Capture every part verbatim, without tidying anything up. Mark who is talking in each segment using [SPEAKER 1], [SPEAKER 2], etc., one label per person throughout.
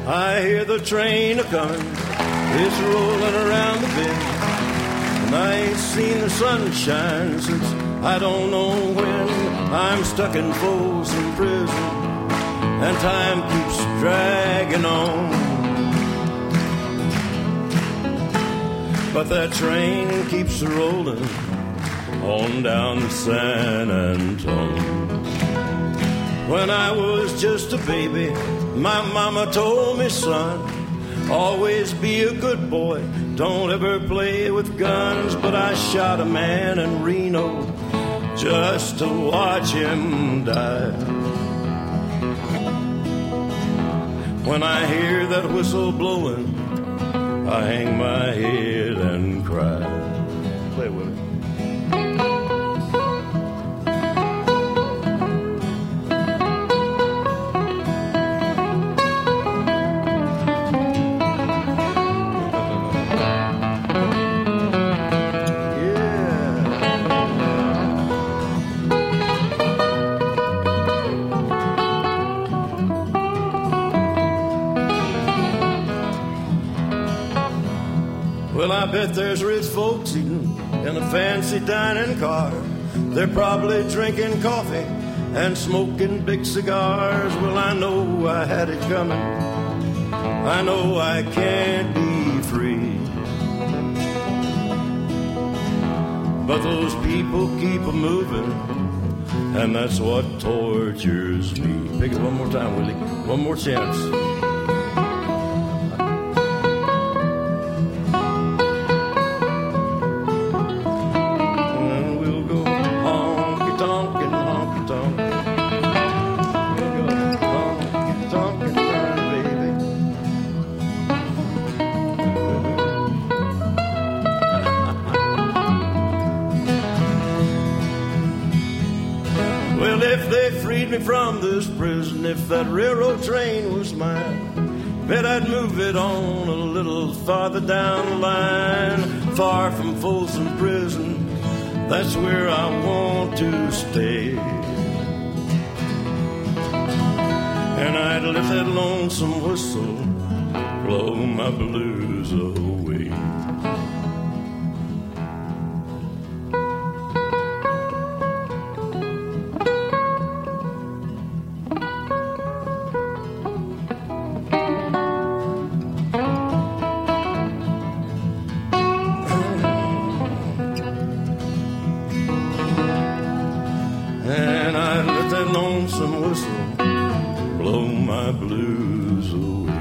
[SPEAKER 1] I hear the train a-comin', it's rolling around the bend, and I ain't seen the sunshine since I don't know when. I'm stuck in Folsom Prison, and time keeps dragging on. But that train keeps rolling on down to San Antone. When I was just a baby, my mama told me, son, always be a good boy, don't ever play with guns. But I shot a man in Reno just to watch him die. When I hear that whistle blowing, I hang my head and cry. Play with it. Well, I bet there's rich folks eating in a fancy dining car. They're probably drinking coffee and smoking big cigars. Well, I know I had it coming. I know I can't be free. But those people keep a moving, and that's what tortures me. Pick it one more time, Willie. One more chance. Me from this prison, if that railroad train was mine, bet I'd move it on a little farther down the line, far from Folsom Prison. That's where I want to stay. And I'd let that lonesome whistle blow my blues away. Lonesome whistle blow my blues away.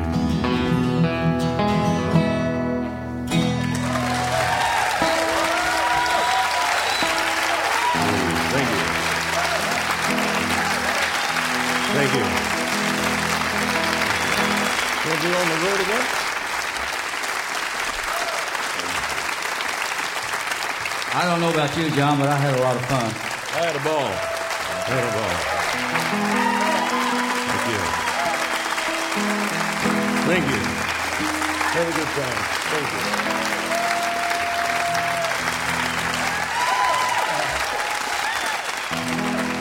[SPEAKER 1] Thank you. Thank you. We'll be on the road again.
[SPEAKER 2] I don't know about you, John, but I had a lot of fun.
[SPEAKER 1] I had a ball. I had a ball. Thank you. Thank you. Have a good time. Thank you.